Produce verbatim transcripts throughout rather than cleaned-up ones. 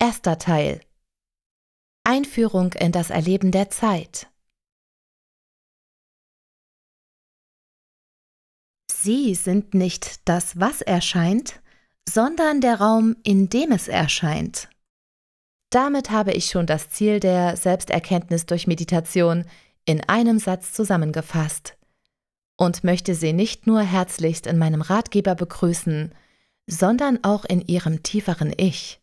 Erster Teil. Einführung in das Erleben der Zeit. Sie sind nicht das, was erscheint, sondern der Raum, in dem es erscheint. Damit habe ich schon das Ziel der Selbsterkenntnis durch Meditation in einem Satz zusammengefasst und möchte Sie nicht nur herzlichst in meinem Ratgeber begrüßen, sondern auch in Ihrem tieferen Ich.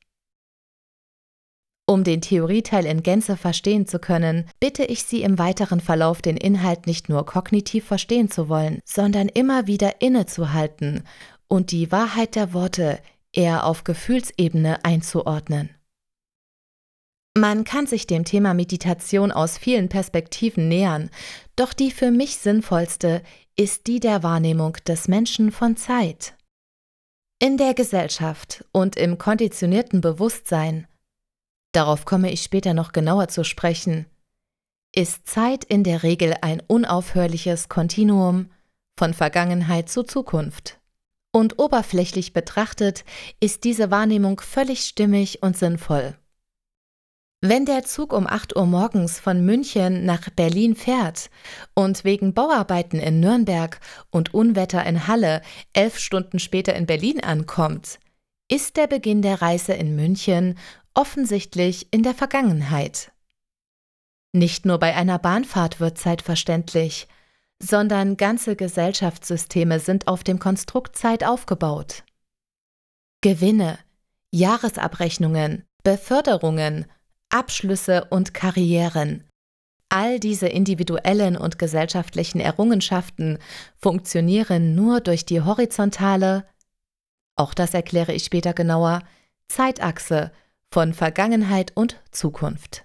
Um den Theorieteil in Gänze verstehen zu können, bitte ich Sie im weiteren Verlauf den Inhalt nicht nur kognitiv verstehen zu wollen, sondern immer wieder innezuhalten und die Wahrheit der Worte eher auf Gefühlsebene einzuordnen. Man kann sich dem Thema Meditation aus vielen Perspektiven nähern, doch die für mich sinnvollste ist die der Wahrnehmung des Menschen von Zeit. In der Gesellschaft und im konditionierten Bewusstsein, darauf komme ich später noch genauer zu sprechen, ist Zeit in der Regel ein unaufhörliches Kontinuum von Vergangenheit zu Zukunft. Und oberflächlich betrachtet ist diese Wahrnehmung völlig stimmig und sinnvoll. Wenn der Zug um acht Uhr morgens von München nach Berlin fährt und wegen Bauarbeiten in Nürnberg und Unwetter in Halle elf Stunden später in Berlin ankommt, ist der Beginn der Reise in München offensichtlich in der Vergangenheit. Nicht nur bei einer Bahnfahrt wird Zeit verständlich, sondern ganze Gesellschaftssysteme sind auf dem Konstrukt Zeit aufgebaut. Gewinne, Jahresabrechnungen, Beförderungen, Abschlüsse und Karrieren. All diese individuellen und gesellschaftlichen Errungenschaften funktionieren nur durch die horizontale, auch das erkläre ich später genauer, Zeitachse von Vergangenheit und Zukunft.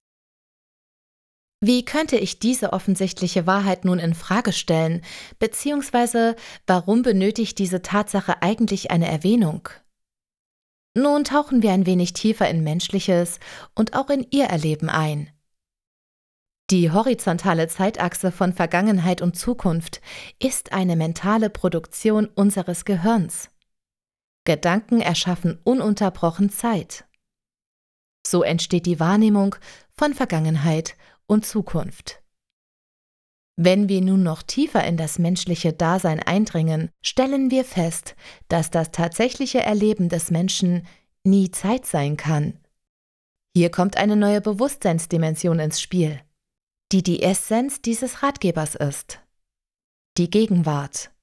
Wie könnte ich diese offensichtliche Wahrheit nun in Frage stellen, beziehungsweise warum benötigt diese Tatsache eigentlich eine Erwähnung? Nun tauchen wir ein wenig tiefer in Menschliches und auch in Ihr Erleben ein. Die horizontale Zeitachse von Vergangenheit und Zukunft ist eine mentale Produktion unseres Gehirns. Gedanken erschaffen ununterbrochen Zeit. So entsteht die Wahrnehmung von Vergangenheit und Zukunft. Wenn wir nun noch tiefer in das menschliche Dasein eindringen, stellen wir fest, dass das tatsächliche Erleben des Menschen nie Zeit sein kann. Hier kommt eine neue Bewusstseinsdimension ins Spiel, die die Essenz dieses Ratgebers ist: die Gegenwart.